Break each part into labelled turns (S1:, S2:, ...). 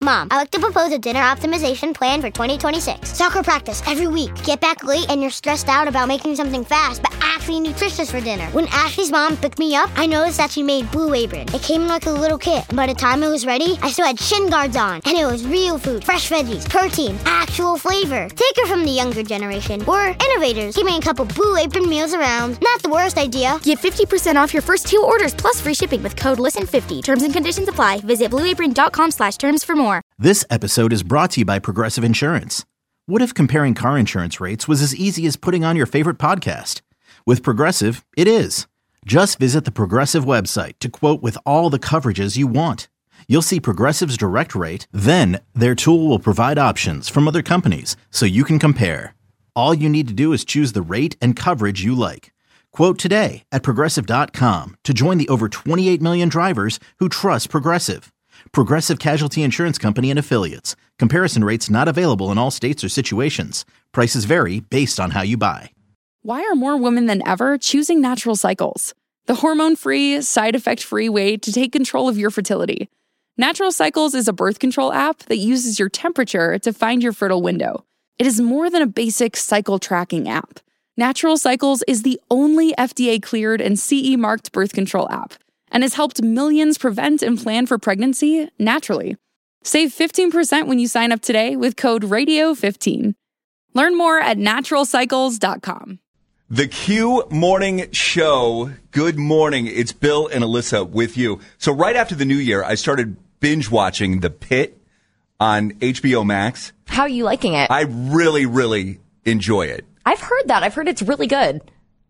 S1: Mom, I like to propose a dinner optimization plan for 2026. Soccer practice every week. Get back late and you're stressed out about making something fast, but actually nutritious for dinner. When Ashley's mom picked me up, I noticed that she made Blue Apron. It came in like a little kit. By the time it was ready, I still had shin guards on. And it was real food, fresh veggies, protein, actual flavor. Take her from the younger generation. We're innovators, keeping a couple Blue Apron meals around. Not the worst idea.
S2: Get 50% off your first 2 orders plus free shipping with code LISTEN50. Terms and conditions apply. Visit blueapron.com/terms for more.
S3: This episode is brought to you by Progressive Insurance. What if comparing car insurance rates was as easy as putting on your favorite podcast? With Progressive, it is. Just visit the Progressive website to quote with all the coverages you want. You'll see Progressive's direct rate, then their tool will provide options from other companies so you can compare. All you need to do is choose the rate and coverage you like. Quote today at Progressive.com to join the over 28 million drivers who trust Progressive. Progressive Casualty Insurance Company and Affiliates. Comparison rates not available in all states or situations. Prices vary based on how you buy.
S4: Why are more women than ever choosing Natural Cycles? The hormone-free, side-effect-free way to take control of your fertility. Natural Cycles is a birth control app that uses your temperature to find your fertile window. It is more than a basic cycle tracking app. Natural Cycles is the only FDA-cleared and CE-marked birth control app and has helped millions prevent and plan for pregnancy naturally. Save 15% when you sign up today with code RADIO15. Learn more at naturalcycles.com.
S5: The Q Morning Show. Good morning. It's Bill and Alyssa with you. So right after the new year, I started binge watching The Pit on HBO Max.
S6: How are you liking it?
S5: I really, really enjoy it.
S6: I've heard that. I've heard it's really good.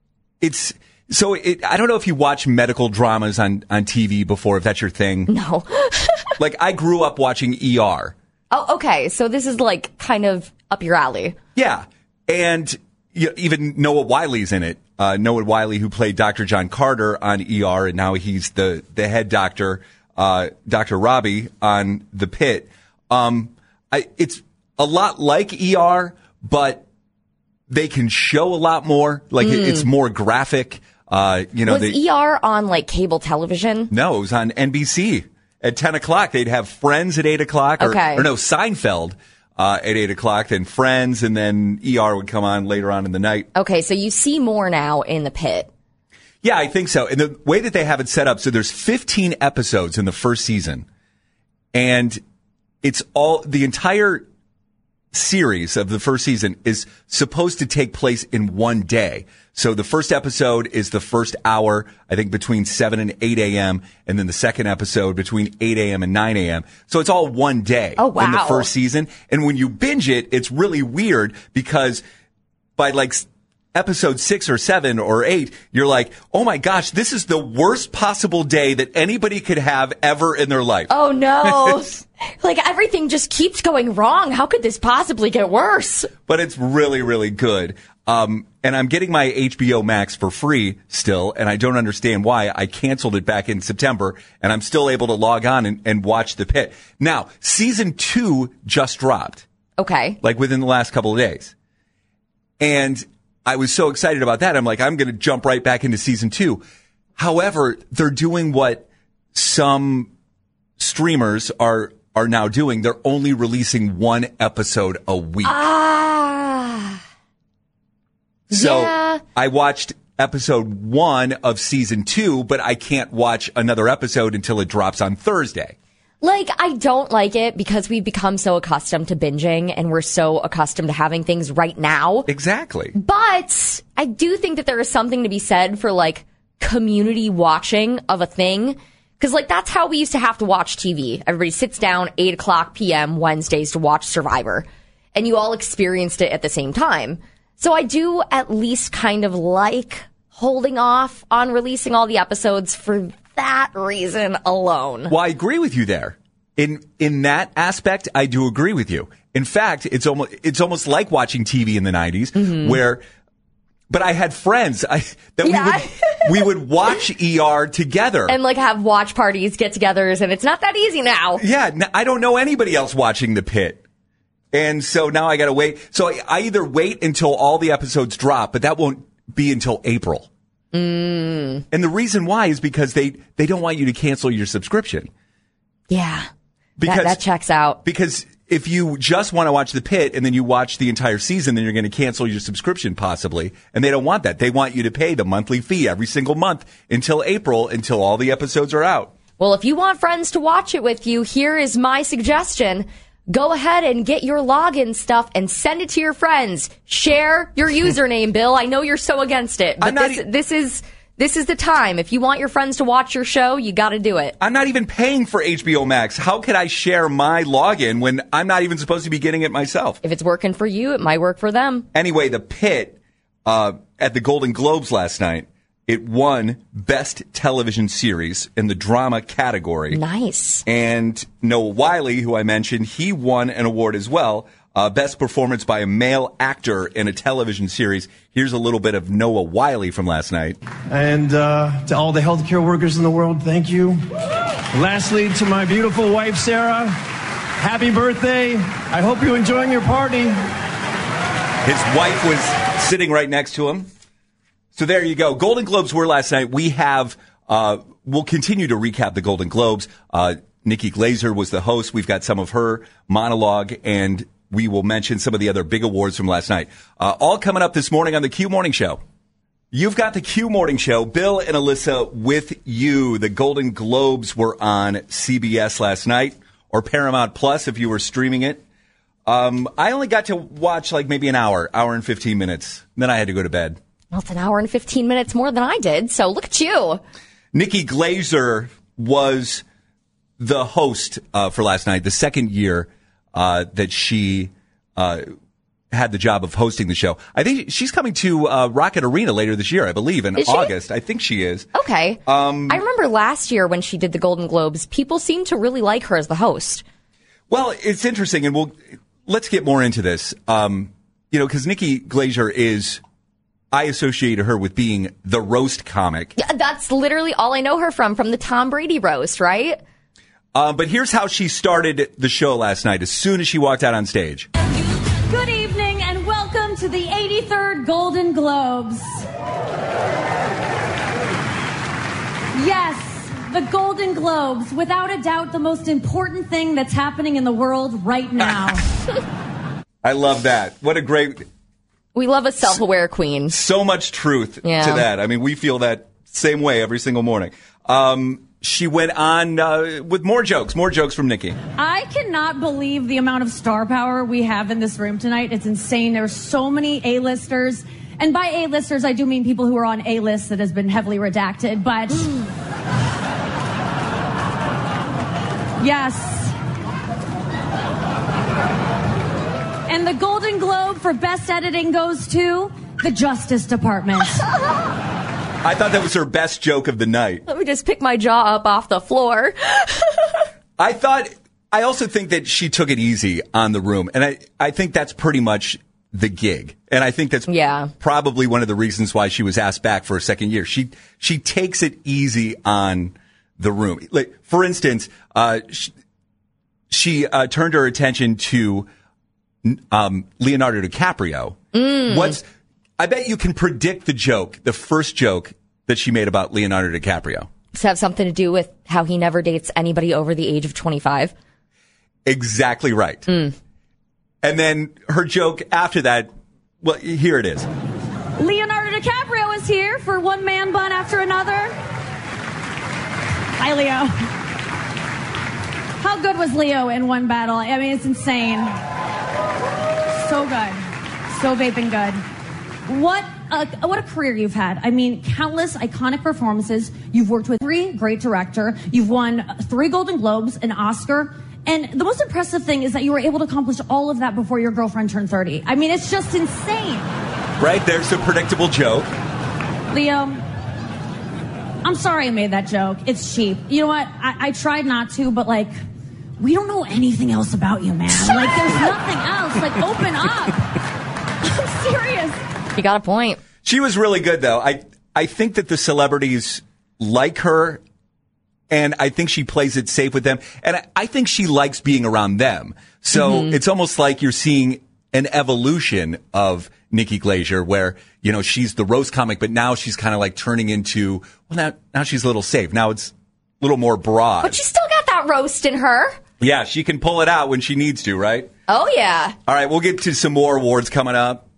S5: I don't know if you watch medical dramas on TV before, if that's your thing.
S6: No.
S5: Like, I grew up watching ER.
S6: Oh, okay. So this is like kind of up your alley.
S5: Yeah. And even Noah Wiley's in it. Noah Wiley, who played Dr. John Carter on ER, and now he's the head doctor, Dr. Robbie on The Pit. It's a lot like ER, but they can show a lot more. Like, it's more graphic. Was
S6: ER on like cable television?
S5: No, it was on NBC at 10 o'clock. They'd have Friends at 8 o'clock. Seinfeld at 8 o'clock, then Friends, and then ER would come on later on in the night.
S6: Okay, so you see more now in The Pit.
S5: Yeah, I think so. And the way that they have it set up, so there's 15 episodes in the first season, and it's all the entire series of the first season is supposed to take place in one day. So the first episode is the first hour, I think between 7 and 8 a.m. And then the second episode between 8 a.m. and 9 a.m. So it's all one day in the first season. And when you binge it, it's really weird because by like episode 6 or 7 or 8, you're like, oh my gosh, this is the worst possible day that anybody could have ever in their life.
S6: Oh no. Like everything just keeps going wrong. How could this possibly get worse?
S5: But it's really, really good. And I'm getting my HBO Max for free still, and I don't understand why. I canceled it back in September, and I'm still able to log on and watch The Pit. Now, season 2 just dropped.
S6: Okay.
S5: Like within the last couple of days. And I was so excited about that. I'm like, I'm going to jump right back into season 2. However, they're doing what some streamers are now doing. They're only releasing one episode a week. So
S6: yeah.
S5: I watched episode 1 of season 2, but I can't watch another episode until it drops on Thursday.
S6: Like, I don't like it because we've become so accustomed to binging and we're so accustomed to having things right now.
S5: Exactly.
S6: But I do think that there is something to be said for like community watching of a thing. Because like that's how we used to have to watch TV. Everybody sits down 8 o'clock p.m. Wednesdays to watch Survivor. And you all experienced it at the same time. So I do at least kind of like holding off on releasing all the episodes for that reason alone.
S5: Well, I agree with you there. In that aspect, I do agree with you. In fact, it's almost like watching TV in the 90s where, but I had friends we would watch ER together.
S6: And like have watch parties, get-togethers, and it's not that easy now.
S5: Yeah, I don't know anybody else watching The Pit. And so now I got to wait. So I either wait until all the episodes drop, but that won't be until April. And the reason why is because they don't want you to cancel your subscription.
S6: Yeah. That checks out.
S5: Because if you just want to watch The Pit and then you watch the entire season, then you're going to cancel your subscription possibly. And they don't want that. They want you to pay the monthly fee every single month until April, until all the episodes are out.
S6: Well, if you want friends to watch it with you, here is my suggestion. Go ahead and get your login stuff and send it to your friends. Share your username, Bill. I know you're so against it, but this is the time. If you want your friends to watch your show, you got to do it.
S5: I'm not even paying for HBO Max. How could I share my login when I'm not even supposed to be getting it myself?
S6: If it's working for you, it might work for them.
S5: Anyway, The Pit at the Golden Globes last night, it won Best Television Series in the drama category.
S6: Nice.
S5: And Noah Wyle, who I mentioned, he won an award as well. Best Performance by a Male Actor in a Television Series. Here's a little bit of Noah Wyle from last night.
S7: And to all the healthcare workers in the world, thank you. Lastly, to my beautiful wife, Sarah, happy birthday. I hope you're enjoying your party.
S5: His wife was sitting right next to him. So there you go. Golden Globes were last night. We have, we'll continue to recap the Golden Globes. Nikki Glaser was the host. We've got some of her monologue, and we will mention some of the other big awards from last night. All coming up this morning on the Q Morning Show. You've got the Q Morning Show. Bill and Alyssa with you. The Golden Globes were on CBS last night, or Paramount Plus if you were streaming it. I only got to watch like maybe an hour and 15 minutes. Then I had to go to bed.
S6: Well, it's an hour and 15 minutes more than I did, so look at you.
S5: Nikki Glaser was the host for last night, the second year that she had the job of hosting the show. I think she's coming to Rocket Arena later this year, I believe, in August. I think she is.
S6: Okay. I remember last year when she did the Golden Globes, people seemed to really like her as the host.
S5: Well, it's interesting, and let's get more into this. Because Nikki Glaser is... I associate her with being the roast comic.
S6: Yeah, that's literally all I know her from the Tom Brady roast, right?
S5: But here's how she started the show last night, as soon as she walked out on stage.
S8: Good evening and welcome to the 83rd Golden Globes. Yes, the Golden Globes, without a doubt the most important thing that's happening in the world right now.
S5: I love that. What a great...
S6: We love a self-aware queen.
S5: So much truth to that. I mean, we feel that same way every single morning. She went on with more jokes from Nikki.
S8: I cannot believe the amount of star power we have in this room tonight. It's insane. There are so many A-listers. And by A-listers, I do mean people who are on A-lists that has been heavily redacted. But yes. And the Golden Globe for Best Editing goes to the Justice Department.
S5: I thought that was her best joke of the night.
S6: Let me just pick my jaw up off the floor.
S5: I also think that she took it easy on the room. And I think that's pretty much the gig. And I think that's probably one of the reasons why she was asked back for a second year. She takes it easy on the room. Like, for instance, she turned her attention to Leonardo DiCaprio. I bet you can predict the first joke that she made about Leonardo DiCaprio.
S6: Does it have something to do with how he never dates anybody over the age of 25?
S5: Exactly right. And then her joke after that, well, here it is.
S8: Leonardo DiCaprio is here for one man bun after another. Hi, Leo. How good was Leo in one battle? I mean, it's insane. So good. So vaping good. What a career you've had. I mean, countless iconic performances. You've worked with 3 great director. You've won 3 Golden Globes, an Oscar. And the most impressive thing is that you were able to accomplish all of that before your girlfriend turned 30. I mean, it's just insane.
S5: Right? There's a predictable joke.
S8: Leo, I'm sorry I made that joke. It's cheap. You know what? I tried not to, but like... We don't know anything else about you, man. Like, there's nothing else. Like, open up. I'm serious.
S6: You got a point.
S5: She was really good, though. I think that the celebrities like her, and I think she plays it safe with them. And I think she likes being around them. So it's almost like you're seeing an evolution of Nikki Glaser, where, you know, she's the roast comic, but now she's kind of like turning into, well, now she's a little safe. Now it's a little more broad.
S6: But she's still got that roast in her.
S5: Yeah, she can pull it out when she needs to, right?
S6: Oh, yeah.
S5: All right, we'll get to some more awards coming up.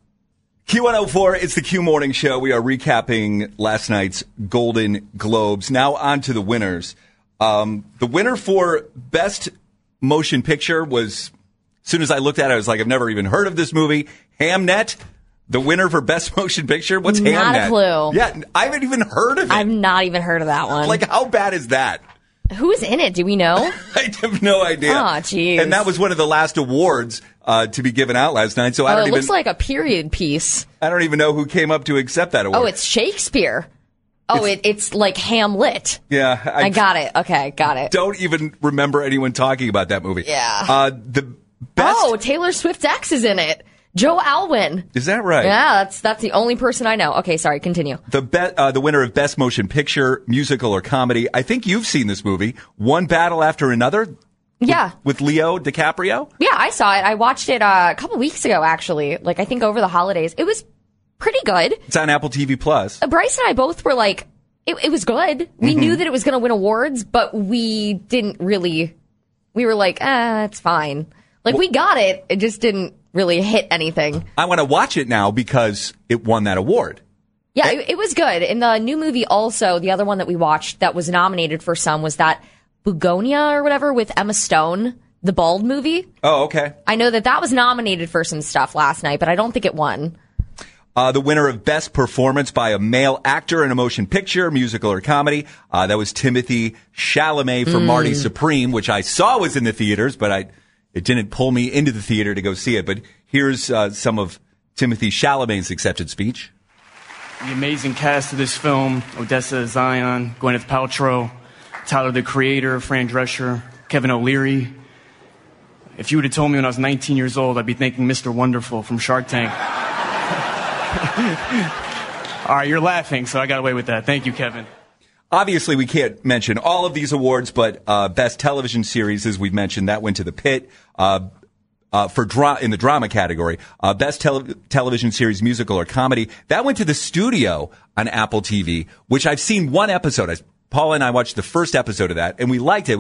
S5: Q104, it's the Q Morning Show. We are recapping last night's Golden Globes. Now on to the winners. The winner for Best Motion Picture was, as soon as I looked at it, I was like, I've never even heard of this movie. Hamnet, the winner for Best Motion Picture. What's Hamnet?
S6: Not a clue.
S5: Yeah, I haven't even heard of it.
S6: I've not even heard of that one.
S5: Like, how bad is that?
S6: Who's in it? Do we know?
S5: I have no idea.
S6: Oh, jeez.
S5: And that was one of the last awards to be given out last night. So I don't even.
S6: It looks like a period piece.
S5: I don't even know who came up to accept that award.
S6: Oh, it's Shakespeare. Oh, it's like Hamlet.
S5: Yeah,
S6: I got it. Okay, got it.
S5: Don't even remember anyone talking about that movie.
S6: Yeah.
S5: The best.
S6: Oh, Taylor Swift's ex is in it. Joe Alwyn.
S5: Is that right?
S6: Yeah, that's the only person I know. Okay, sorry, continue.
S5: The winner of Best Motion Picture, Musical or Comedy. I think you've seen this movie, One Battle After Another.
S6: Yeah.
S5: With Leo DiCaprio?
S6: Yeah, I saw it. I watched it a couple weeks ago, actually. Like, I think over the holidays. It was pretty good.
S5: It's on Apple TV Plus.
S6: Bryce and I both were like, it was good. We knew that it was going to win awards, but we didn't really, we were like, it's fine. Like, we got it. It just didn't really hit anything.
S5: I want to watch it now because it won that award.
S6: Yeah, it was good. In the new movie also, the other one that we watched that was nominated for some was that Bugonia or whatever with Emma Stone, the bald movie.
S5: Oh, okay.
S6: I know that was nominated for some stuff last night, but I don't think it won.
S5: The winner of Best Performance by a Male Actor in a Motion Picture, Musical or Comedy, that was Timothy Chalamet for Marty Supreme, which I saw was in the theaters, but it didn't pull me into the theater to go see it. But here's some of Timothy Chalamet's acceptance speech.
S9: The amazing cast of this film: Odessa Zion, Gwyneth Paltrow, Tyler the Creator, Fran Drescher, Kevin O'Leary. If you would have told me when I was 19 years old, I'd be thanking Mr. Wonderful from Shark Tank. All right, you're laughing, so I got away with that. Thank you, Kevin.
S5: Obviously, we can't mention all of these awards, but Best Television Series, as we've mentioned, that went to The Pit in the drama category. Best Television Series, Musical or Comedy, that went to The Studio on Apple TV, which I've seen one episode. Paula and I watched the first episode of that, and we liked it.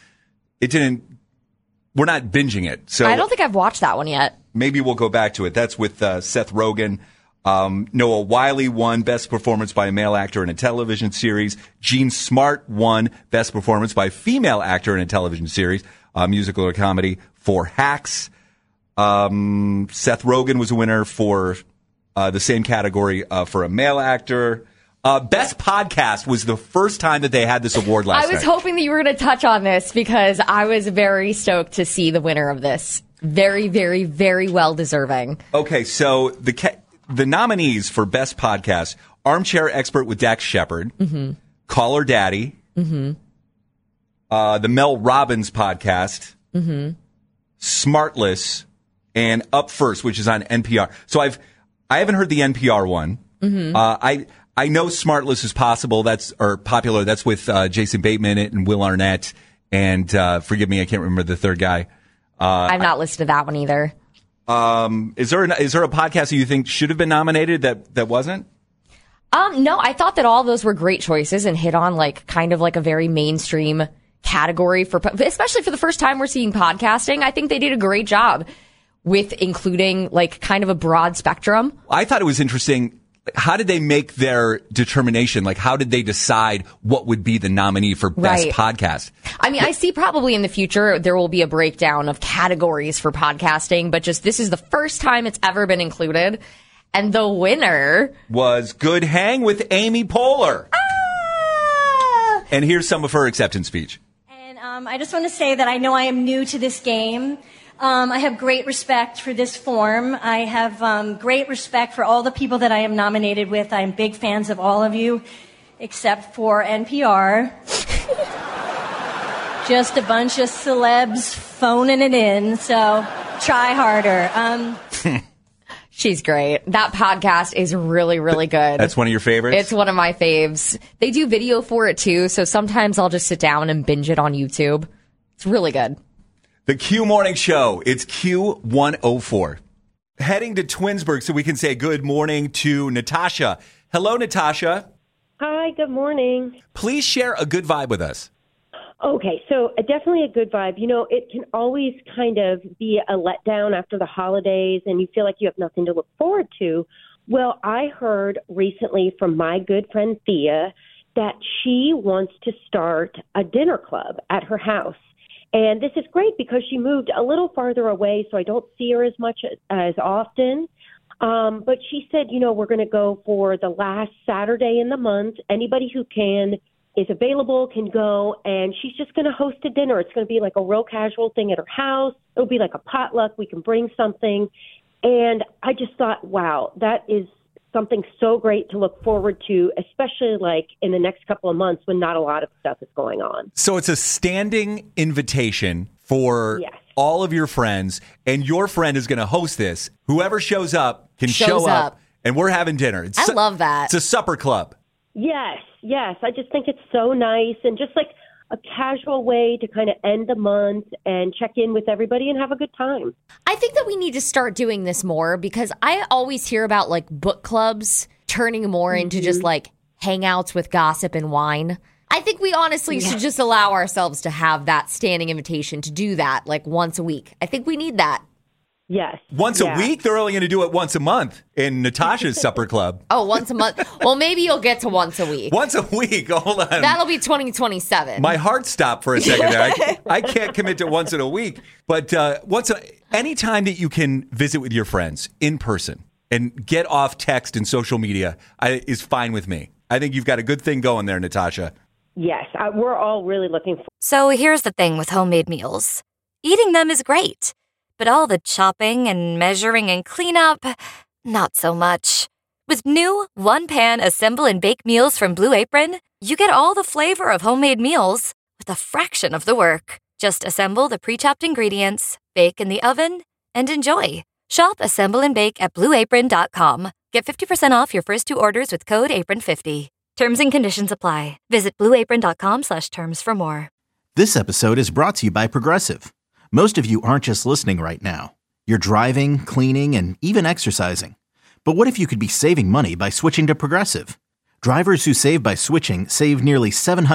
S5: We're not binging it. So
S6: I don't think I've watched that one yet.
S5: Maybe we'll go back to it. That's with Seth Rogen. Noah Wiley won Best Performance by a Male Actor in a Television Series. Jean Smart won Best Performance by a Female Actor in a Television Series, Musical or Comedy, for Hacks. Seth Rogen was a winner for the same category for a Male Actor. Best Podcast was the first time that they had this award last night.
S6: I was hoping that you were going to touch on this because I was very stoked to see the winner of this. Very, very, very well deserving.
S5: Okay, so the nominees for Best Podcast: Armchair Expert with Dax Shepard, Call Her Daddy, the Mel Robbins Podcast, Smartless, and Up First, which is on NPR. So I haven't heard the NPR one. I know Smartless is popular. That's with Jason Bateman and Will Arnett, and forgive me, I can't remember the third guy.
S6: I've not listened to that one either.
S5: Is there a podcast that you think should have been nominated that wasn't?
S6: No, I thought that all those were great choices and hit on like kind of like a very mainstream category especially for the first time we're seeing podcasting. I think they did a great job with including like kind of a broad spectrum.
S5: I thought it was interesting. How did they make their determination? Like, how did they decide what would be the nominee for Best Podcast?
S6: I mean, I see probably in the future there will be a breakdown of categories for podcasting, but just this is the first time it's ever been included. And the winner
S5: was Good Hang with Amy Poehler.
S6: Ah!
S5: And here's some of her acceptance speech.
S10: And I just want to say that I know I am new to this game. I have great respect for this form. I have great respect for all the people that I am nominated with. I'm big fans of all of you, except for NPR. Just a bunch of celebs phoning it in, so try harder.
S6: She's great. That podcast is really, really good.
S5: That's one of your favorites?
S6: It's one of my faves. They do video for it, too, so sometimes I'll just sit down and binge it on YouTube. It's really good.
S5: The Q Morning Show. It's Q104. Heading to Twinsburg so we can say good morning to Natasha. Hello, Natasha.
S11: Hi, good morning.
S5: Please share a good vibe with us.
S11: Okay, so definitely a good vibe. You know, it can always kind of be a letdown after the holidays and you feel like you have nothing to look forward to. Well, I heard recently from my good friend Thea that she wants to start a dinner club at her house. And this is great because she moved a little farther away, so I don't see her as much as often. But she said, you know, we're going to go for the last Saturday in the month. Anybody who is available can go, and she's just going to host a dinner. It's going to be like a real casual thing at her house. It'll be like a potluck. We can bring something. And I just thought, wow, that is something so great to look forward to, especially like in the next couple of months when not a lot of stuff is going on.
S5: So it's a standing invitation for all of your friends, and your friend is going to host this. Whoever shows up can show up, and we're having dinner.
S6: I love that.
S5: It's a supper club.
S11: Yes. I just think it's so nice and just like a casual way to kind of end the month and check in with everybody and have a good time.
S6: I think that we need to start doing this more because I always hear about like book clubs turning more into just like hangouts with gossip and wine. I think we honestly should just allow ourselves to have that standing invitation to do that like once a week. I think we need that.
S11: Yes.
S5: Once a week? They're only going to do it once a month in Natasha's supper club.
S6: Oh, once a month. Well, maybe you'll get to once a week.
S5: Once a week? Hold on.
S6: That'll be 2027.
S5: My heart stopped for a second there. I can't commit to once in a week. But any time that you can visit with your friends in person and get off text and social media is fine with me. I think you've got a good thing going there, Natasha.
S11: Yes, we're all really looking forward.
S12: So here's the thing with homemade meals. Eating them is great. But all the chopping and measuring and cleanup, not so much. With new one-pan assemble and bake meals from Blue Apron, you get all the flavor of homemade meals with a fraction of the work. Just assemble the pre-chopped ingredients, bake in the oven, and enjoy. Shop Assemble and Bake at BlueApron.com. Get 50% off your first 2 orders with code APRON50. Terms and conditions apply. Visit BlueApron.com/terms for more.
S3: This episode is brought to you by Progressive. Most of you aren't just listening right now. You're driving, cleaning, and even exercising. But what if you could be saving money by switching to Progressive? Drivers who save by switching save nearly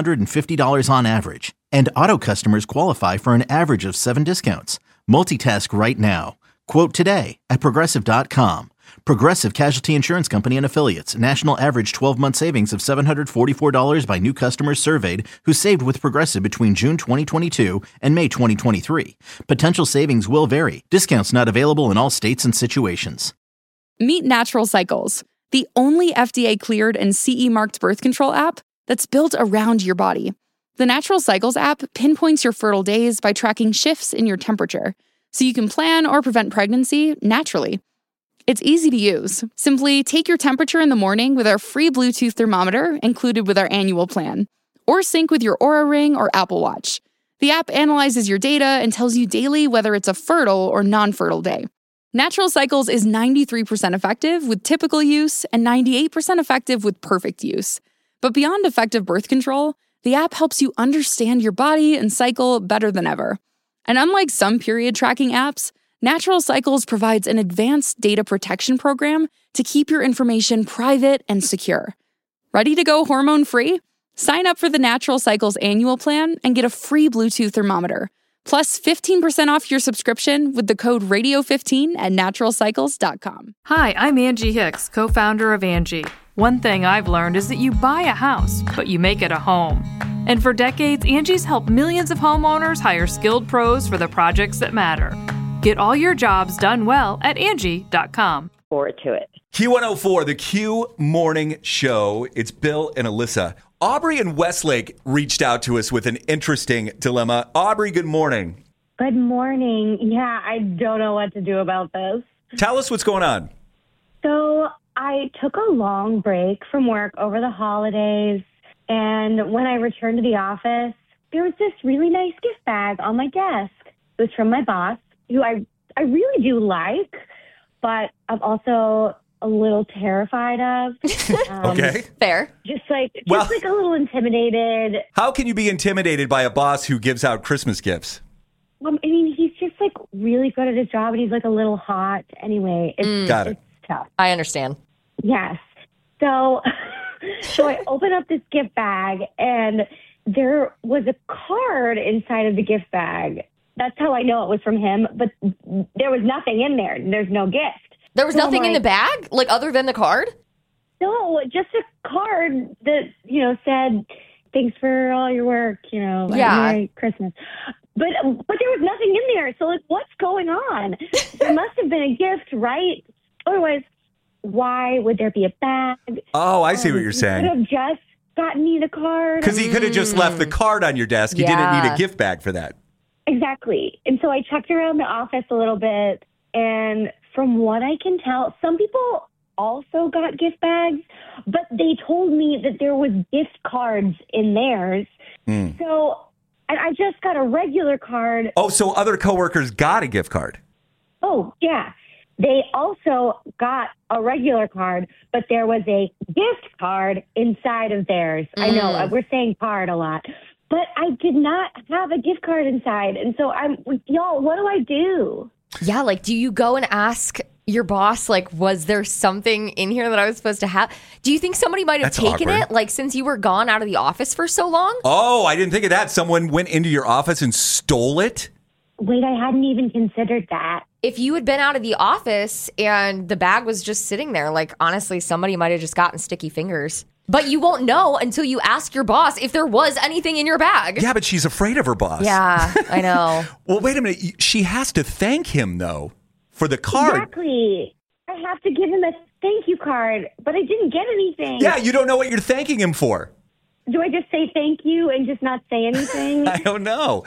S3: $750 on average. And auto customers qualify for an average of 7 discounts. Multitask right now. Quote today at Progressive.com. Progressive Casualty Insurance Company and Affiliates. National average 12-month savings of $744 by new customers surveyed who saved with Progressive between June 2022 and May 2023. Potential savings will vary. Discounts not available in all states and situations.
S4: Meet Natural Cycles, the only FDA-cleared and CE-marked birth control app that's built around your body. The Natural Cycles app pinpoints your fertile days by tracking shifts in your temperature, so you can plan or prevent pregnancy naturally. It's easy to use. Simply take your temperature in the morning with our free Bluetooth thermometer included with our annual plan, or sync with your Oura Ring or Apple Watch. The app analyzes your data and tells you daily whether it's a fertile or non-fertile day. Natural Cycles is 93% effective with typical use and 98% effective with perfect use. But beyond effective birth control, the app helps you understand your body and cycle better than ever. And unlike some period tracking apps, Natural Cycles provides an advanced data protection program to keep your information private and secure. Ready to go hormone-free? Sign up for the Natural Cycles annual plan and get a free Bluetooth thermometer, plus 15% off your subscription with the code radio15 at naturalcycles.com.
S13: Hi, I'm Angie Hicks, co-founder of Angie. One thing I've learned is that you buy a house, but you make it a home. And for decades, Angie's helped millions of homeowners hire skilled pros for the projects that matter. Get all your jobs done well at Angie.com.
S11: Forward to it.
S5: Q104, the Q Morning Show. It's Bill and Alyssa. Aubrey in Westlake reached out to us with an interesting dilemma. Aubrey, good morning.
S14: Good morning. Yeah, I don't know what to do about this.
S5: Tell us what's going on.
S14: So I took a long break from work over the holidays, and when I returned to the office, there was this really nice gift bag on my desk. It was from my boss, who I really do like, but I'm also a little terrified of.
S5: Okay.
S6: Fair.
S14: Just like a little intimidated.
S5: How can you be intimidated by a boss who gives out Christmas gifts?
S14: Well, I mean, he's just like really good at his job, and he's like a little hot. Anyway, it's tough.
S6: I understand.
S14: Yes. So I open up this gift bag, and there was a card inside of the gift bag. That's how I know it was from him, but there was nothing in there. There's no gift.
S6: There was nothing in the bag, like other than the card?
S14: No, just a card that, said, thanks for all your work, Merry Christmas. But there was nothing in there. So, what's going on? There must have been a gift, right? Otherwise, why would there be a bag?
S5: Oh, I see what you're saying.
S14: He could have just gotten me the card.
S5: Because he could have just left the card on your desk. He didn't need a gift bag for that.
S14: Exactly. And so I checked around the office a little bit, and from what I can tell, some people also got gift bags, but they told me that there was gift cards in theirs. So I just got a regular card.
S5: Oh, so other coworkers got a gift card.
S14: Oh, yeah. They also got a regular card, but there was a gift card inside of theirs. I know, we're saying card a lot. But I did not have a gift card inside. And so y'all, what do I do?
S6: Yeah, do you go and ask your boss, was there something in here that I was supposed to have? Do you think somebody might have taken it, since you were gone out of the office for so long?
S5: Oh, I didn't think of that. Someone went into your office and stole it?
S14: Wait, I hadn't even considered that.
S6: If you had been out of the office and the bag was just sitting there, honestly, somebody might have just gotten sticky fingers. But you won't know until you ask your boss if there was anything in your bag.
S5: Yeah, but she's afraid of her boss.
S6: Yeah, I know.
S5: Well, wait a minute. She has to thank him, though, for the card.
S14: Exactly. I have to give him a thank you card, but I didn't get anything.
S5: Yeah, you don't know what you're thanking him for.
S14: Do I just say thank you and just not say anything?
S5: I don't know.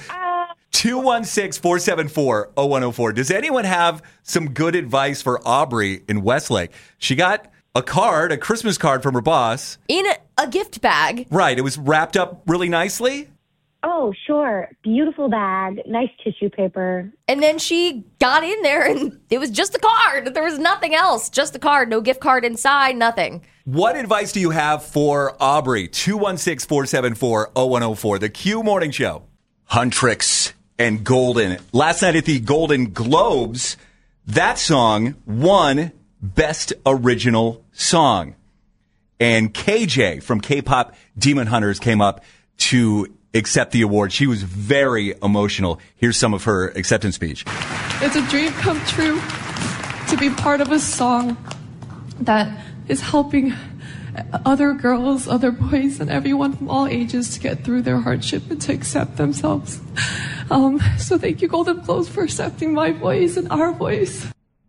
S5: 216-474-0104. Does anyone have some good advice for Aubrey in Westlake? She got a Christmas card from her boss.
S6: In a gift bag.
S5: Right. It was wrapped up really nicely.
S14: Oh, sure. Beautiful bag. Nice tissue paper.
S6: And then she got in there and it was just a card. There was nothing else. Just a card. No gift card inside. Nothing.
S5: What advice do you have for Aubrey? 216-474-0104. The Q Morning Show. Huntrix and Golden. Last night at the Golden Globes, that song won Best Original Song. And KJ from K-Pop Demon Hunters came up to accept the award. She was very emotional. Here's some of her acceptance speech.
S15: It's a dream come true to be part of a song that is helping other girls, other boys, and everyone from all ages to get through their hardship and to accept themselves. So thank you, Golden Globes, for accepting my voice and our voice.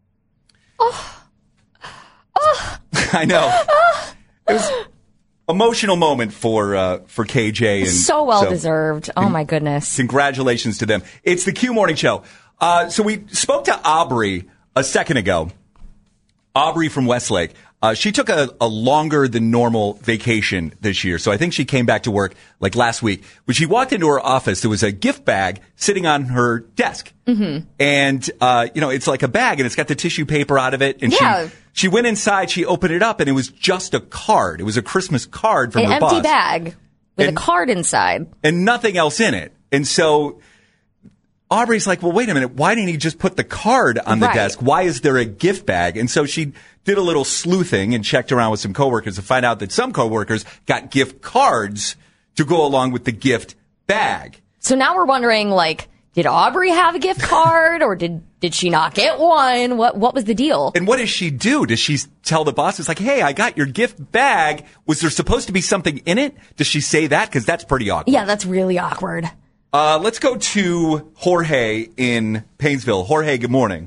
S5: I know. It was an emotional moment for KJ. And
S6: so well deserved. Oh, my goodness.
S5: Congratulations to them. It's the Q Morning Show. So we spoke to Aubrey a second ago. Aubrey from Westlake. She took a longer than normal vacation this year. So I think she came back to work last week. When she walked into her office, there was a gift bag sitting on her desk. Mm-hmm. And, it's like a bag and it's got the tissue paper out of it. And she went inside, she opened it up and it was just a card. It was a Christmas card from her boss.
S6: An empty bag with a card inside.
S5: And nothing else in it. And so Aubrey's like, well, wait a minute. Why didn't he just put the card on the desk? Why is there a gift bag? And so she did a little sleuthing and checked around with some coworkers to find out that some coworkers got gift cards to go along with the gift bag.
S6: So now we're wondering, did Aubrey have a gift card or did she not get one? What was the deal?
S5: And what does she do? Does she tell the boss, it's like, hey, I got your gift bag. Was there supposed to be something in it? Does she say that? Because that's pretty awkward.
S6: Yeah, that's really awkward.
S5: Let's go to Jorge in Painesville. Jorge, good morning.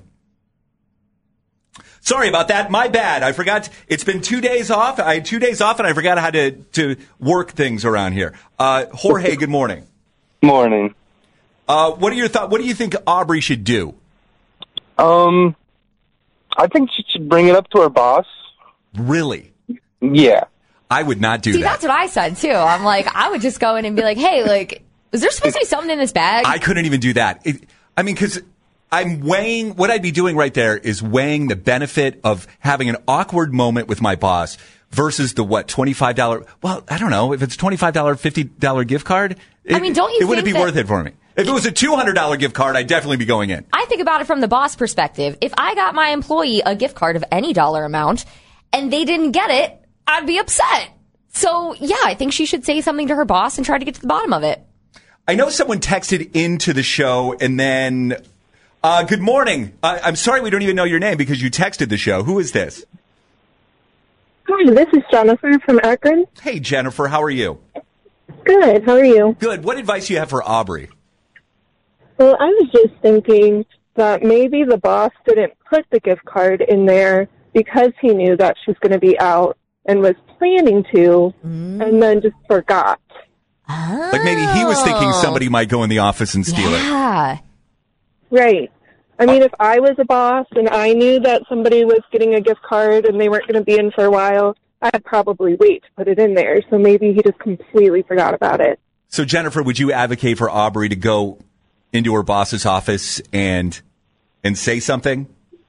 S5: Sorry about that. My bad. I forgot. It's been 2 days off. I had 2 days off and I forgot how to work things around here. Jorge, good morning.
S16: Morning.
S5: What are your thoughts? What do you think Aubrey should do?
S16: I think she should bring it up to her boss.
S5: Really?
S16: Yeah.
S5: I would not do that.
S6: See, that's what I said too. I'm like, I would just go in and be like, hey, is there supposed to be something in this bag?
S5: I couldn't even do that. Because I'm weighing, what I'd be doing right there is weighing the benefit of having an awkward moment with my boss versus the $25, well, I don't know, if it's $25, $50 gift card,
S6: don't you think
S5: it wouldn't be worth it for me. If it was a $200 gift card, I'd definitely be going in.
S6: I think about it from the boss perspective. If I got my employee a gift card of any dollar amount and they didn't get it, I'd be upset. So, yeah, I think she should say something to her boss and try to get to the bottom of it.
S5: I know someone texted into the show and then, good morning. I'm sorry we don't even know your name because you texted the show. Who is this?
S17: Hi, this is Jennifer from Akron.
S5: Hey, Jennifer, how are you?
S17: Good, how are you?
S5: Good. What advice do you have for Aubrey?
S17: Well, I was just thinking that maybe the boss didn't put the gift card in there because he knew that she was going to be out and was planning to, and then just forgot.
S5: Like maybe he was thinking somebody might go in the office and steal it.
S17: Right. I mean, if I was a boss and I knew that somebody was getting a gift card and they weren't going to be in for a while, I'd probably wait to put it in there. So maybe he just completely forgot about it.
S5: So, Jennifer, would you advocate for Aubrey to go into her boss's office and say something?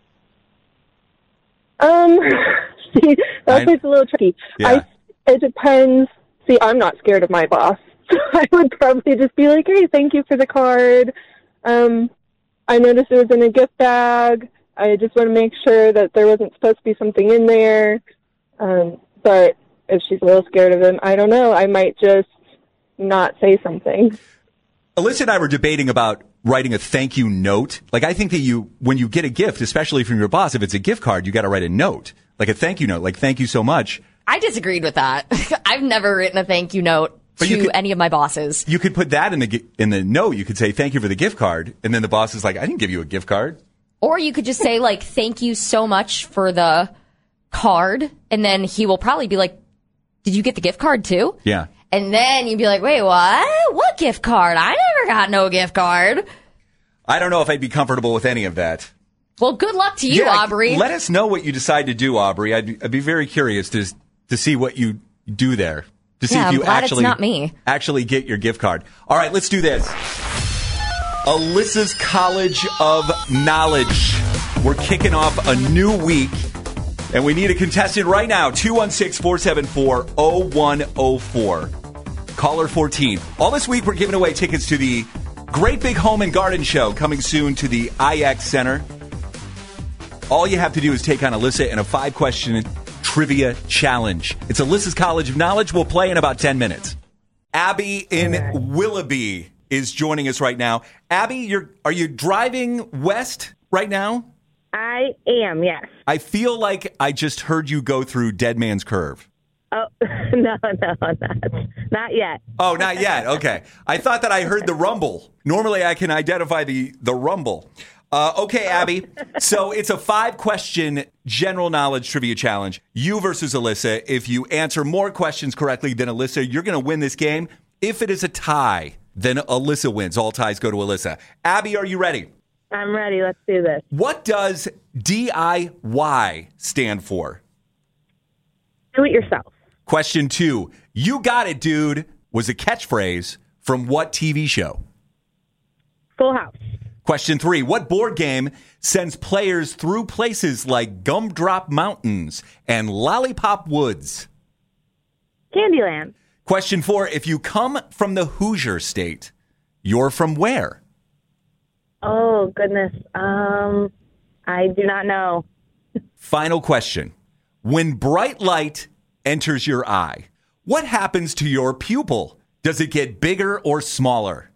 S17: See, that's a little tricky.
S5: Yeah.
S17: It depends. See, I'm not scared of my boss. So I would probably just be like, hey, thank you for the card. I noticed it was in a gift bag. I just want to make sure that there wasn't supposed to be something in there. But if she's a little scared of him, I don't know. I might just not say something.
S5: Alyssa and I were debating about writing a thank you note. Like, I think that when you get a gift, especially from your boss, if it's a gift card, you got to write a note, like a thank you note, like, thank you so much.
S6: I disagreed with that. I've never written a thank you note to any of my bosses.
S5: You could put that in the note. You could say, thank you for the gift card. And then the boss is like, I didn't give you a gift card.
S6: Or you could just say, like, thank you so much for the card. And then he will probably be like, did you get the gift card too?
S5: Yeah.
S6: And then you'd be like, wait, what? What gift card? I never got no gift card.
S5: I don't know if I'd be comfortable with any of that.
S6: Well, good luck to you, Aubrey.
S5: Let us know what you decide to do, Aubrey. I'd be very curious to see what you do there. To see if you actually get your gift card. All right, let's do this. Alyssa's College of Knowledge. We're kicking off a new week, and we need a contestant right now. 216-474-0104. Caller 14. All this week, we're giving away tickets to the Great Big Home and Garden Show coming soon to the IX Center. All you have to do is take on Alyssa in a 5-question trivia challenge. It's Alyssa's College of Knowledge. We'll play in about 10 minutes. Abby in Willoughby is joining us right now. Abby, are you driving west right now?
S18: I am, yes.
S5: I feel like I just heard you go through Dead Man's Curve.
S18: Oh, no, not yet.
S5: Oh, not yet. Okay. I thought that I heard the rumble. Normally I can identify the rumble. Okay, Abby. So it's a 5-question general knowledge trivia challenge. You versus Alyssa. If you answer more questions correctly than Alyssa, you're going to win this game. If it is a tie, then Alyssa wins. All ties go to Alyssa. Abby, are you ready?
S18: I'm ready. Let's do this.
S5: What does DIY stand for?
S18: Do it yourself.
S5: Question 2. You got it, dude, was a catchphrase from what TV show?
S18: Full House.
S5: Question 3. What board game sends players through places like Gumdrop Mountains and Lollipop Woods?
S18: Candyland.
S5: Question 4. If you come from the Hoosier State, you're from where?
S18: Oh, goodness. I do not know.
S5: Final question. When bright light enters your eye, what happens to your pupil? Does it get bigger or smaller?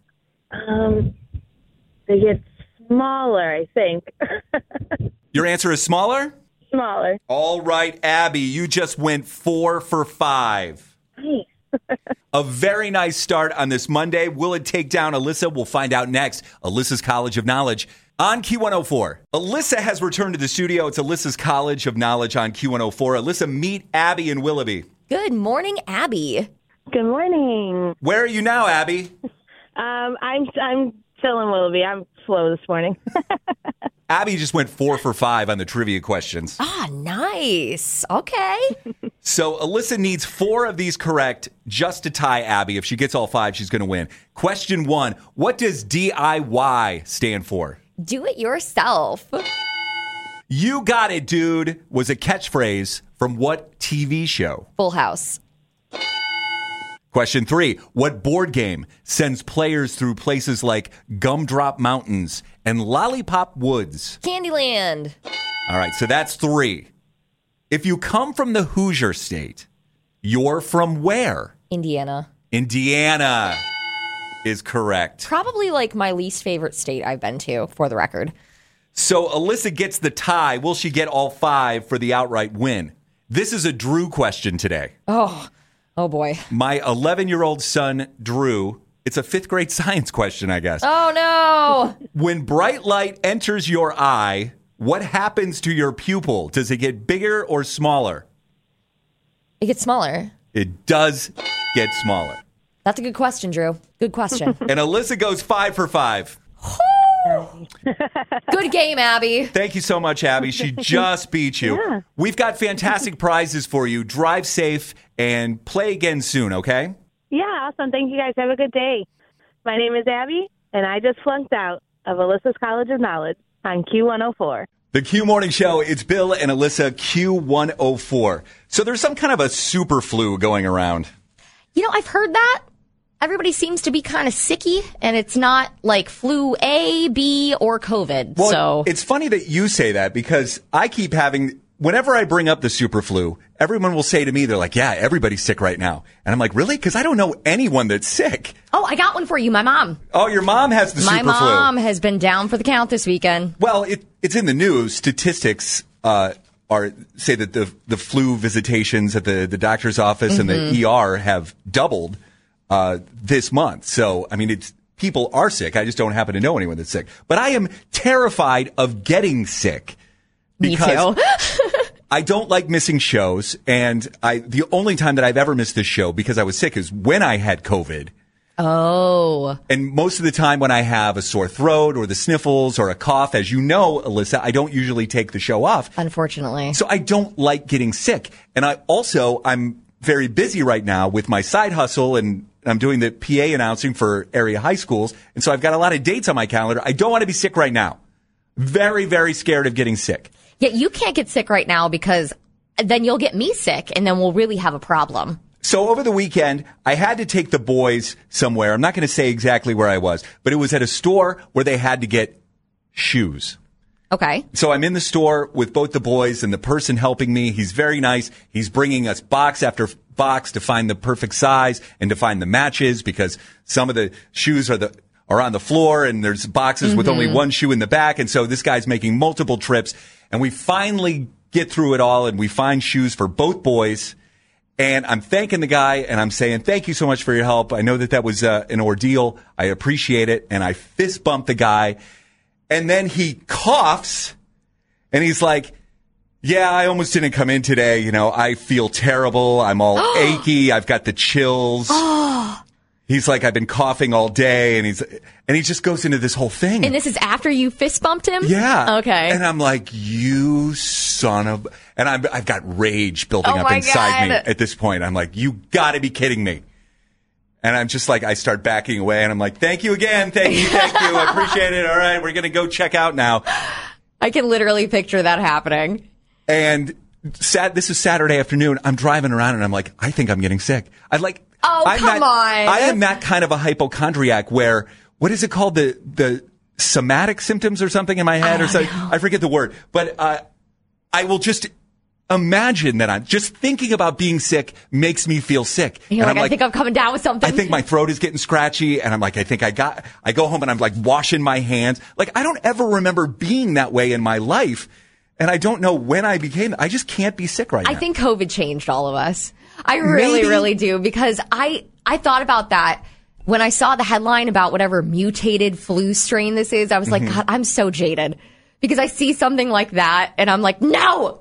S18: They get smaller, I think.
S5: Your answer is smaller?
S18: Smaller.
S5: All right, Abby, you just went 4 for 5.
S18: Nice.
S5: A very nice start on this Monday. Will it take down Alyssa? We'll find out next. Alyssa's College of Knowledge on Q104. Alyssa has returned to the studio. It's Alyssa's College of Knowledge on Q104. Alyssa, meet Abby in Willoughby.
S6: Good morning, Abby.
S18: Good morning.
S5: Where are you now, Abby?
S18: I'm still in Willoughby. I'm slow this morning.
S5: Abby just went 4 for 5 on the trivia questions.
S6: Ah, nice. Okay.
S5: So Alyssa needs 4 of these correct just to tie Abby. If she gets all 5, she's going to win. Question 1. What does DIY stand for?
S6: Do it yourself.
S5: You got it, dude, was a catchphrase from what TV show?
S6: Full House.
S5: Question 3. What board game sends players through places like Gumdrop Mountains and Lollipop Woods?
S6: Candyland.
S5: All right, so that's 3. If you come from the Hoosier State, You're from where?
S6: Indiana.
S5: Indiana is correct.
S6: Probably like my least favorite state I've been to, for the record.
S5: So Alyssa gets the tie. Will she get all 5 for the outright win? This is a Drew question today.
S6: Oh boy.
S5: My 11-year-old son, Drew, it's a 5th grade science question, I guess.
S6: Oh, no.
S5: When bright light enters your eye, what happens to your pupil? Does it get bigger or smaller?
S6: It gets smaller.
S5: It does get smaller.
S6: That's a good question, Drew. Good question.
S5: And Alyssa goes 5 for 5.
S6: Good game, Abby.
S5: Thank you so much, Abby. She just beat you.
S18: Yeah.
S5: We've got fantastic prizes for you. Drive safe and play again soon, okay?
S18: Yeah, awesome. Thank you guys. Have a good day. My name is Abby, and I just flunked out of Alyssa's College of Knowledge on Q104.
S5: The Q Morning Show, it's Bill and Alyssa, Q104. So there's some kind of a super flu going around.
S6: You know, I've heard that. Everybody seems to be kind of sicky, and it's not like flu A, B, or COVID.
S5: Well,
S6: so
S5: it's funny that you say that because I keep having, whenever I bring up the super flu, everyone will say to me, they're like, yeah, everybody's sick right now. And I'm like, really? Because I don't know anyone that's sick.
S6: Oh, I got one for you. My mom.
S5: Oh, your mom has the super flu.
S6: My mom has been down for the count this weekend.
S5: Well, it's in the news. Statistics say that the flu visitations at the doctor's office and the ER have doubled this month. So, I mean, people are sick. I just don't happen to know anyone that's sick. But I am terrified of getting sick.
S6: Me too.
S5: I don't like missing shows. And the only time that I've ever missed this show because I was sick is when I had COVID.
S6: Oh.
S5: And most of the time when I have a sore throat or the sniffles or a cough, as you know, Alyssa, I don't usually take the show off.
S6: Unfortunately.
S5: So I don't like getting sick. And I'm very busy right now with my side hustle and I'm doing the PA announcing for area high schools. And so I've got a lot of dates on my calendar. I don't want to be sick right now. Very, very scared of getting sick.
S6: Yeah, you can't get sick right now because then you'll get me sick and then we'll really have a problem.
S5: So over the weekend, I had to take the boys somewhere. I'm not going to say exactly where I was, but it was at a store where they had to get shoes.
S6: Okay.
S5: So I'm in the store with both the boys and the person helping me. He's very nice. He's bringing us box after box to find the perfect size and to find the matches because some of the shoes are on the floor and there's boxes with only one shoe in the back. And so this guy's making multiple trips and we finally get through it all and we find shoes for both boys. And I'm thanking the guy and I'm saying, thank you so much for your help. I know that was an ordeal. I appreciate it. And I fist bump the guy. And then he coughs and he's like, yeah, I almost didn't come in today. You know, I feel terrible. I'm all achy. I've got the chills. He's like, I've been coughing all day. And he just goes into this whole thing.
S6: And this is after you fist bumped him?
S5: Yeah.
S6: Okay.
S5: And I'm like, you son of, and I've got rage building up inside me at this point. I'm like, you gotta be kidding me. And I'm just like, I start backing away and I'm like, thank you again. Thank you. I appreciate it. All right. We're going to go check out now.
S6: I can literally picture that happening.
S5: And this is Saturday afternoon. I'm driving around and I'm like, I think I'm getting sick. Come on. I am that kind of a hypochondriac where, what is it called? The somatic symptoms or something in my head or something. I forget the word, but, I will just imagine that I'm just thinking about being sick makes me feel sick.
S6: You're like, I think I'm coming down with something.
S5: I think my throat is getting scratchy and I'm like, I go home and I'm like washing my hands. Like, I don't ever remember being that way in my life. And I don't know when I became, I just can't be sick right now.
S6: I think COVID changed all of us. I really, really do because I thought about that when I saw the headline about whatever mutated flu strain this is. I was like, God, I'm so jaded because I see something like that and I'm like, no,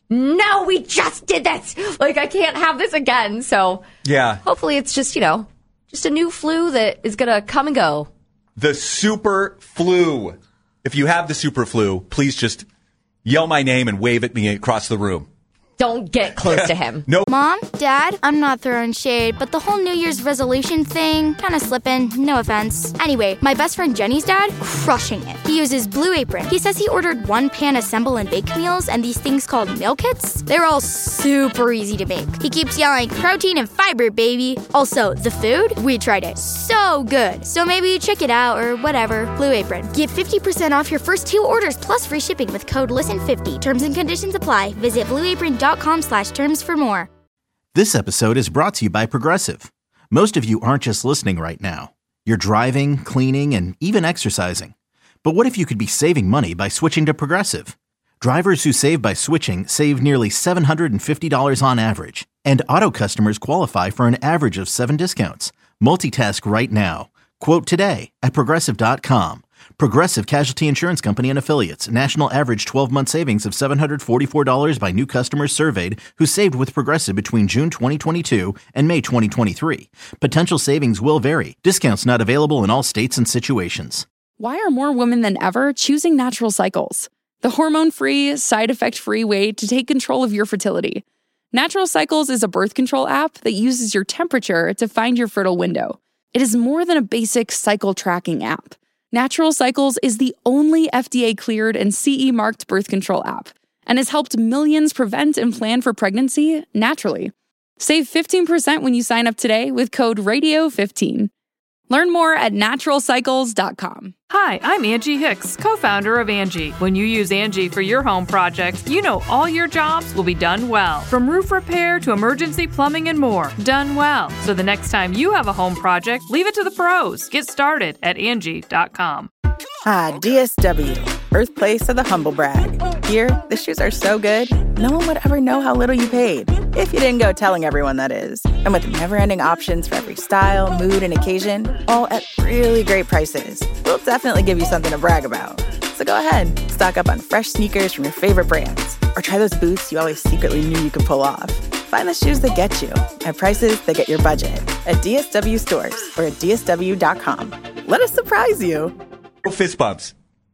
S6: we just did this. Like, I can't have this again. So
S5: yeah,
S6: hopefully it's just, just a new flu that is going to come and go.
S5: The super flu. If you have the super flu, please just yell my name and wave at me across the room.
S6: Don't get close to him.
S5: No.
S2: Mom, Dad, I'm not throwing shade, but the whole New Year's resolution thing, kind of slipping, no offense. Anyway, my best friend Jenny's dad, crushing it. He uses Blue Apron. He says he ordered one-pan assemble and bake meals and these things called meal kits. They're all super easy to make. He keeps yelling, protein and fiber, baby. Also, the food, we tried it. So good. So maybe check it out or whatever. Blue Apron. Get 50% off your first 2 orders plus free shipping with code LISTEN50. Terms and conditions apply. Visit blueapron.com/terms for more.
S3: This episode is brought to you by Progressive. Most of you aren't just listening right now. You're driving, cleaning, and even exercising. But what if you could be saving money by switching to Progressive? Drivers who save by switching save nearly $750 on average. And auto customers qualify for an average of 7 discounts. Multitask right now. Quote today at Progressive.com. Progressive Casualty Insurance Company and Affiliates. National average 12-month savings of $744 by new customers surveyed who saved with Progressive between June 2022 and May 2023. Potential savings will vary. Discounts not available in all states and situations.
S4: Why are more women than ever choosing Natural Cycles? The hormone-free, side-effect-free way to take control of your fertility. Natural Cycles is a birth control app that uses your temperature to find your fertile window. It is more than a basic cycle tracking app. Natural Cycles is the only FDA-cleared and CE-marked birth control app and has helped millions prevent and plan for pregnancy naturally. Save 15% when you sign up today with code RADIO15. Learn more at naturalcycles.com.
S13: Hi, I'm Angie Hicks, co-founder of Angie. When you use Angie for your home projects, you know all your jobs will be done well. From roof repair to emergency plumbing and more, done well. So the next time you have a home project, leave it to the pros. Get started at Angie.com.
S19: DSW, birthplace of the humble brag. Here, the shoes are so good, no one would ever know how little you paid. If you didn't go telling everyone, that is. And with never-ending options for every style, mood, and occasion, all at really great prices, we'll definitely give you something to brag about. So go ahead, stock up on fresh sneakers from your favorite brands, or try those boots you always secretly knew you could pull off. Find the shoes that get you at prices that get your budget at DSW stores or at DSW.com. Let us surprise you.
S5: Fist bumps.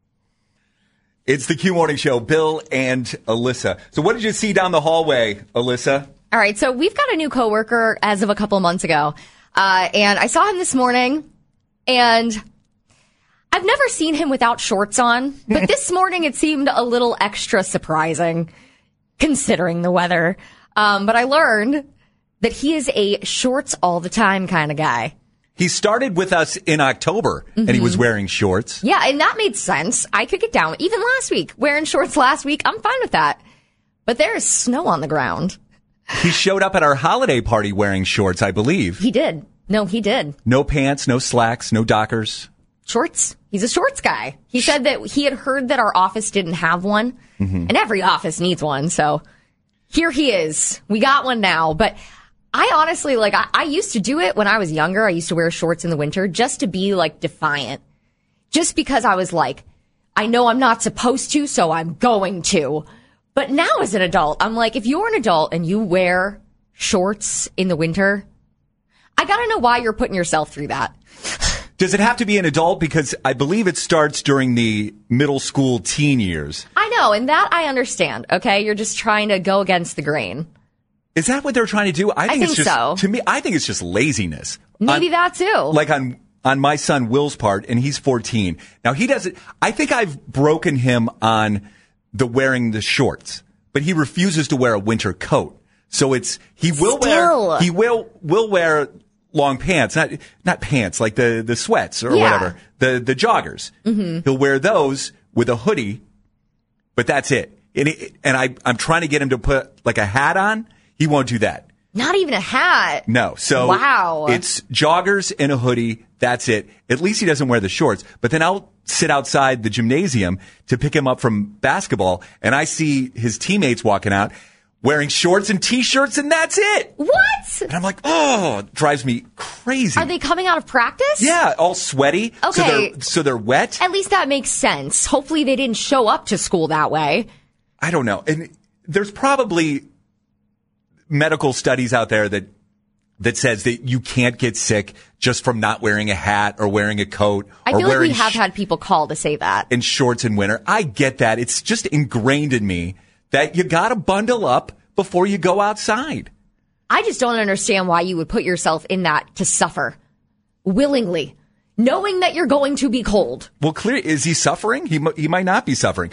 S5: It's the Q Morning Show, Bill and Alyssa. So what did you see down the hallway, Alyssa?
S6: All right, so we've got a new coworker as of a couple of months ago, and I saw him this morning, and I've never seen him without shorts on, but this morning it seemed a little extra surprising, considering the weather. But I learned that he is a shorts all the time kind of guy.
S5: He started with us in October, and he was wearing shorts.
S6: Yeah, and that made sense. I could get down. Even last week, wearing shorts last week, I'm fine with that. But there is snow on the ground.
S5: He showed up at our holiday party wearing shorts, I believe.
S6: He did. No, he did.
S5: No pants, no slacks, no Dockers.
S6: Shorts. He's a shorts guy. He said that he had heard that our office didn't have one, and every office needs one. So here he is. We got one now, but I honestly, I used to do it when I was younger. I used to wear shorts in the winter just to be, defiant. Just because I was I know I'm not supposed to, so I'm going to. But now as an adult, I'm if you're an adult and you wear shorts in the winter, I gotta know why you're putting yourself through that.
S5: Does it have to be an adult? Because I believe it starts during the middle school teen years.
S6: I know, and that I understand, okay? You're just trying to go against the grain.
S5: Is that what they're trying to do? I think it's just,
S6: so.
S5: To me, I think it's just laziness.
S6: Maybe that too.
S5: On my son Will's part, and he's 14. Now he doesn't, I think I've broken him on the wearing the shorts, but he refuses to wear a winter coat. So he will wear long pants, not pants, like the sweats or whatever, the joggers. Mm-hmm. He'll wear those with a hoodie, but that's it. And I'm trying to get him to put a hat on. He won't do that.
S6: Not even a hat.
S5: No. So
S6: wow.
S5: It's joggers and a hoodie. That's it. At least he doesn't wear the shorts. But then I'll sit outside the gymnasium to pick him up from basketball, and I see his teammates walking out wearing shorts and T-shirts, and that's it.
S6: What?
S5: And I'm it drives me crazy.
S6: Are they coming out of practice?
S5: Yeah, all sweaty.
S6: Okay.
S5: So they're wet.
S6: At least that makes sense. Hopefully they didn't show up to school that way.
S5: I don't know. And there's probably medical studies out there that says that you can't get sick just from not wearing a hat or wearing a coat.
S6: I feel we have had people call to say that.
S5: And shorts in winter. I get that. It's just ingrained in me that you got to bundle up before you go outside.
S6: I just don't understand why you would put yourself in that to suffer willingly, knowing that you're going to be cold.
S5: Well, is he suffering? He might not be suffering.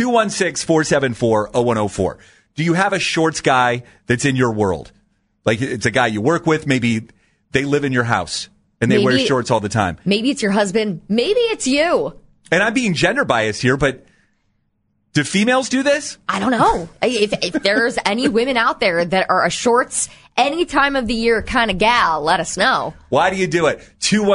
S5: 216-474-0104. Do you have a shorts guy that's in your world? It's a guy you work with. Maybe they live in your house and they wear shorts all the time.
S6: Maybe it's your husband. Maybe it's you.
S5: And I'm being gender biased here, but do females do this?
S6: I don't know. If there's any women out there that are a shorts any time of the year kind of gal, let us know.
S5: Why do you do it?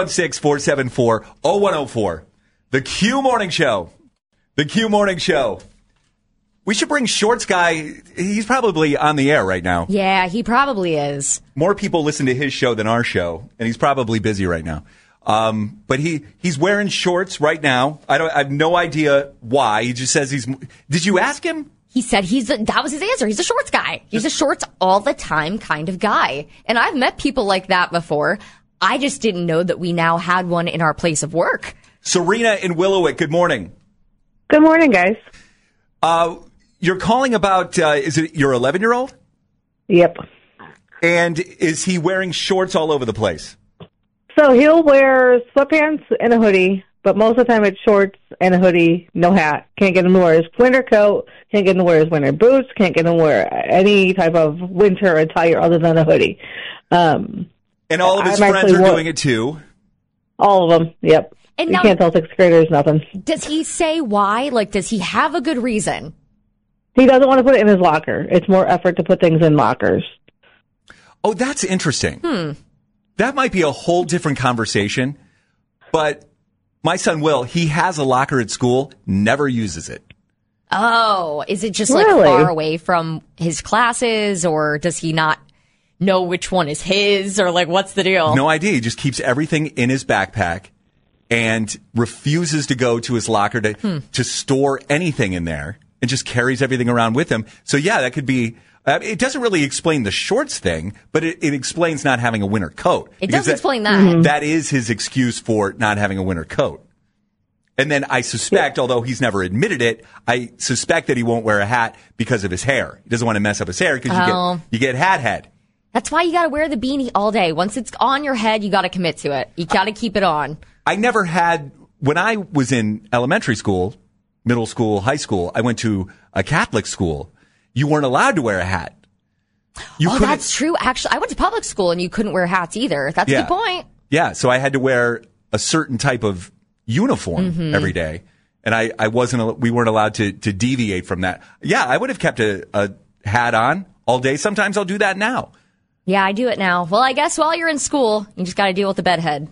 S5: 216-474-0104. The Q Morning Show. The Q Morning Show. We should bring Shorts Guy. He's probably on the air right now.
S6: Yeah, he probably is.
S5: More people listen to his show than our show, and he's probably busy right now. But he's wearing shorts right now. I have no idea why. He just says he's. Did you ask him?
S6: He said that was his answer. He's a shorts guy. He's a shorts all the time kind of guy. And I've met people like that before. I just didn't know that we now had one in our place of work.
S5: Serena in Willowick, good morning.
S20: Good morning, guys.
S5: You're calling about, is it your 11-year-old?
S20: Yep.
S5: And is he wearing shorts all over the place?
S20: So he'll wear sweatpants and a hoodie, but most of the time it's shorts and a hoodie, no hat. Can't get him to wear his winter coat, can't get him to wear his winter boots, can't get him to wear any type of winter attire other than a hoodie.
S5: And all of his friends are doing it too?
S20: All of them, yep.
S6: And
S20: you
S6: now,
S20: can't tell 6th graders nothing.
S6: Does he say why? Like, does he have a good reason?
S20: He doesn't want to put it in his locker. It's more effort to put things in lockers.
S5: Oh, that's interesting. That might be a whole different conversation. But my son Will, he has a locker at school, never uses it.
S6: Oh, is it just like far away from his classes, or does he not know which one is his, or like what's the deal?
S5: No idea. He just keeps everything in his backpack and refuses to go to his locker to store anything in there, and just carries everything around with him. So yeah, that could be. It doesn't really explain the shorts thing, but it explains not having a winter coat.
S6: It does explain that.
S5: That is his excuse for not having a winter coat. And then I suspect, although he's never admitted it, I suspect that he won't wear a hat because of his hair. He doesn't want to mess up his hair because you get hat head.
S6: That's why you got to wear the beanie all day. Once it's on your head, you got to commit to it. You got to keep it on.
S5: I never had, when I was in elementary school, middle school, high school, I went to a Catholic school. You weren't allowed to wear a hat.
S6: That's true. Actually, I went to public school and you couldn't wear hats either. That's a good point.
S5: Yeah, so I had to wear a certain type of uniform every day. And we weren't allowed to deviate from that. Yeah, I would have kept a hat on all day. Sometimes I'll do that now.
S6: Yeah, I do it now. Well, I guess while you're in school, you just got to deal with the bedhead.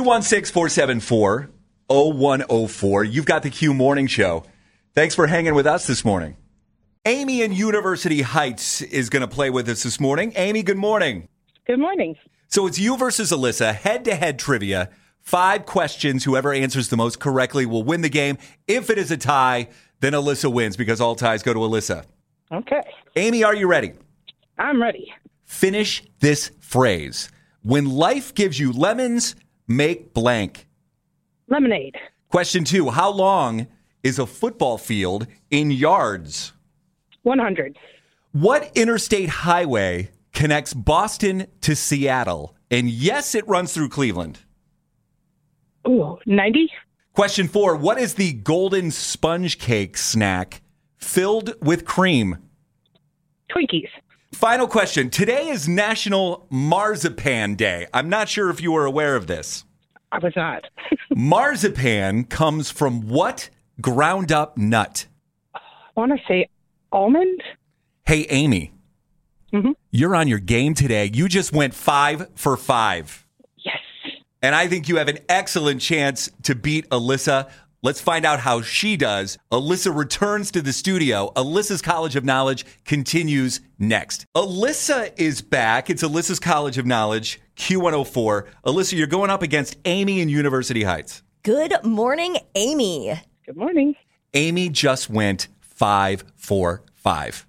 S5: 216-474-0104. You've got the Q Morning Show. Thanks for hanging with us this morning. Amy in University Heights is going to play with us this morning. Amy, good morning.
S21: Good morning.
S5: So it's you versus Alyssa, head-to-head trivia. 5 questions. Whoever answers the most correctly will win the game. If it is a tie, then Alyssa wins because all ties go to Alyssa.
S21: Okay.
S5: Amy, are you ready?
S21: I'm ready.
S5: Finish this phrase. When life gives you lemons, make blank.
S21: Lemonade.
S5: Question 2. How long is a football field in yards?
S21: 100.
S5: What interstate highway connects Boston to Seattle? And yes, it runs through Cleveland.
S21: Ooh, 90.
S5: Question 4. What is the golden sponge cake snack filled with cream?
S21: Twinkies.
S5: Final question. Today is National Marzipan Day. I'm not sure if you were aware of this.
S21: I was not.
S5: Marzipan comes from what ground up nut?
S21: I want to say almond.
S5: Hey, Amy. You're on your game today. You just went 5 for 5.
S21: Yes.
S5: And I think you have an excellent chance to beat Alyssa. Let's find out how she does. Alyssa returns to the studio. Alyssa's College of Knowledge continues next. Alyssa is back. It's Alyssa's College of Knowledge, Q104. Alyssa, you're going up against Amy in University Heights.
S6: Good morning, Amy.
S21: Good morning.
S5: Amy just went 5 for 5.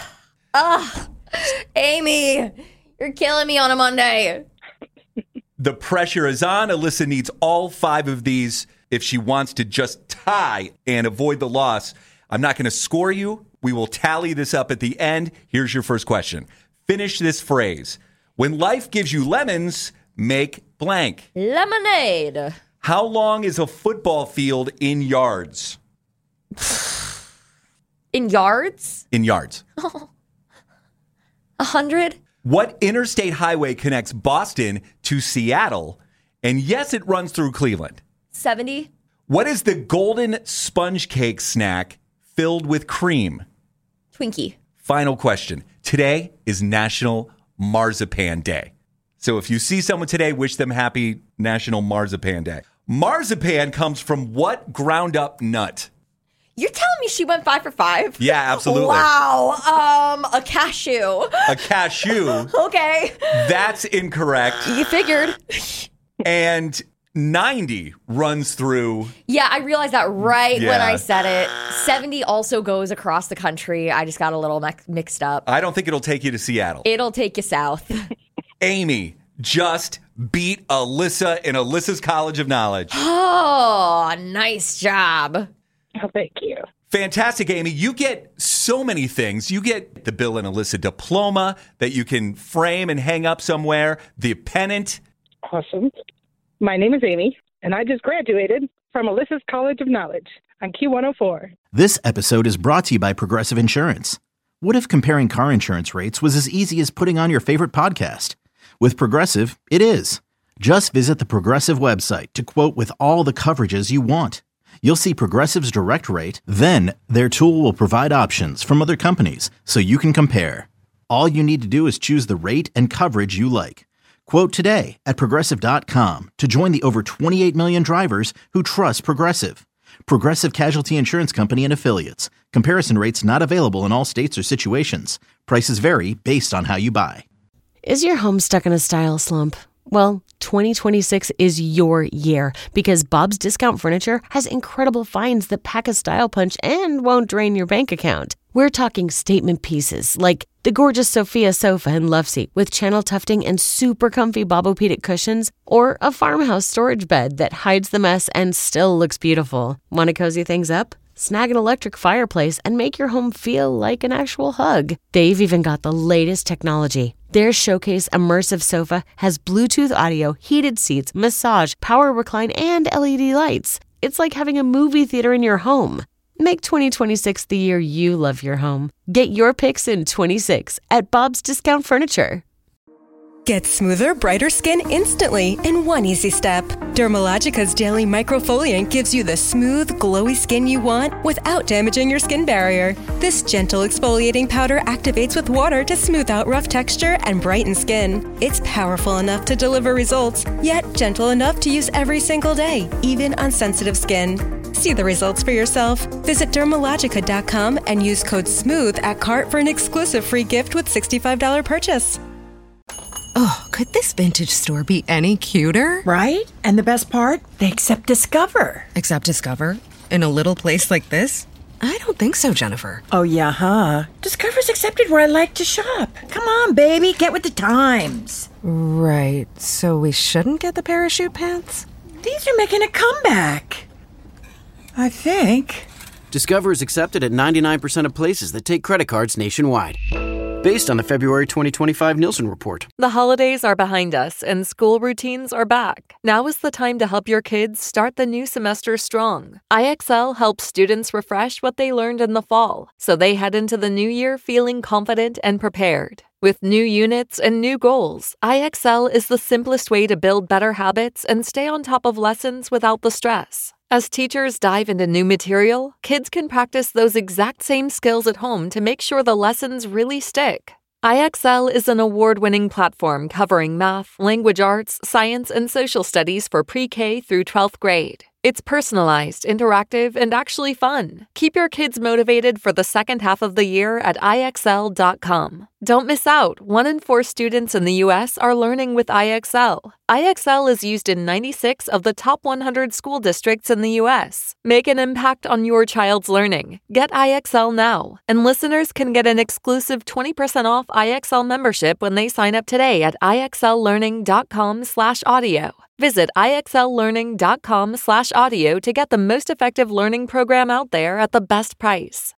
S6: Amy, you're killing me on a Monday.
S5: The pressure is on. Alyssa needs all 5 of these if she wants to just tie and avoid the loss. I'm not going to score you. We will tally this up at the end. Here's your first question. Finish this phrase. When life gives you lemons, make blank.
S6: Lemonade.
S5: How long is a football field in yards?
S6: In yards?
S5: In yards.
S6: 100?
S5: What interstate highway connects Boston to Seattle? And yes, it runs through Cleveland.
S6: 70?
S5: What is the golden sponge cake snack filled with cream?
S6: Twinkie.
S5: Final question. Today is National Marzipan Day. So if you see someone today, wish them happy National Marzipan Day. Marzipan comes from what ground up nut?
S6: You're telling me she went 5 for 5?
S5: Yeah, absolutely.
S6: Wow. A cashew.
S5: A cashew.
S6: Okay.
S5: That's incorrect.
S6: You figured.
S5: And 90 runs through.
S6: Yeah, I realized that right when
S5: Yeah.
S6: I said it. 70 also goes across the country. I just got a little mixed up.
S5: I don't think it'll take you to Seattle.
S6: It'll take you south.
S5: Amy just beat Alyssa in Alyssa's College of Knowledge.
S6: Oh, nice job.
S21: Oh, thank you.
S5: Fantastic, Amy. You get so many things. You get the Bill and Alyssa diploma that you can frame and hang up somewhere, the pennant.
S21: Awesome. My name is Amy, and I just graduated from Alyssa's College of Knowledge on Q104.
S3: This episode is brought to you by Progressive Insurance. What if comparing car insurance rates was as easy as putting on your favorite podcast? With Progressive, it is. Just visit the Progressive website to quote with all the coverages you want. You'll see Progressive's direct rate, then their tool will provide options from other companies so you can compare. All you need to do is choose the rate and coverage you like. Quote today at Progressive.com to join the over 28 million drivers who trust Progressive. Progressive Casualty Insurance Company and Affiliates. Comparison rates not available in all states or situations. Prices vary based on how you buy.
S1: Is your home stuck in a style slump? Well, 2026 is your year because Bob's Discount Furniture has incredible finds that pack a style punch and won't drain your bank account. We're talking statement pieces like the gorgeous Sophia sofa and love seat with channel tufting and super comfy Bobopedic cushions, or a farmhouse storage bed that hides the mess and still looks beautiful. Want to cozy things up? Snag an electric fireplace and make your home feel like an actual hug. They've even got the latest technology. Their Showcase Immersive Sofa has Bluetooth audio, heated seats, massage, power recline, and LED lights. It's like having a movie theater in your home. Make 2026 the year you love your home. Get your picks in 26 at Bob's Discount Furniture.
S22: Get smoother, brighter skin instantly in one easy step. Dermalogica's Daily Microfoliant gives you the smooth, glowy skin you want without damaging your skin barrier. This gentle exfoliating powder activates with water to smooth out rough texture and brighten skin. It's powerful enough to deliver results, yet gentle enough to use every single day, even on sensitive skin. See the results for yourself. Visit Dermalogica.com and use code SMOOTH at cart for an exclusive free gift with $65 purchase.
S23: Oh, could this vintage store be any cuter?
S24: Right? And the best part? They accept Discover.
S23: Accept Discover? In a little place like this? I don't think so, Jennifer.
S24: Oh, yeah, huh? Discover's accepted where I like to shop. Come on, baby, get with the times.
S23: Right, so we shouldn't get the parachute pants?
S24: These are making a comeback. I think.
S25: Discover is accepted at 99% of places that take credit cards nationwide. Based on the February 2025 Nielsen report.
S26: The holidays are behind us and school routines are back. Now is the time to help your kids start the new semester strong. IXL helps students refresh what they learned in the fall, so they head into the new year feeling confident and prepared. With new units and new goals, IXL is the simplest way to build better habits and stay on top of lessons without the stress. As teachers dive into new material, kids can practice those exact same skills at home to make sure the lessons really stick. IXL is an award-winning platform covering math, language arts, science, and social studies for pre-K through 12th grade. It's personalized, interactive, and actually fun. Keep your kids motivated for the second half of the year at IXL.com. Don't miss out. 1 in 4 students in the U.S. are learning with IXL. IXL is used in 96 of the top 100 school districts in the U.S. Make an impact on your child's learning. Get IXL now. And listeners can get an exclusive 20% off IXL membership when they sign up today at IXLlearning.com/audio. Visit IXLlearning.com/audio to get the most effective learning program out there at the best price.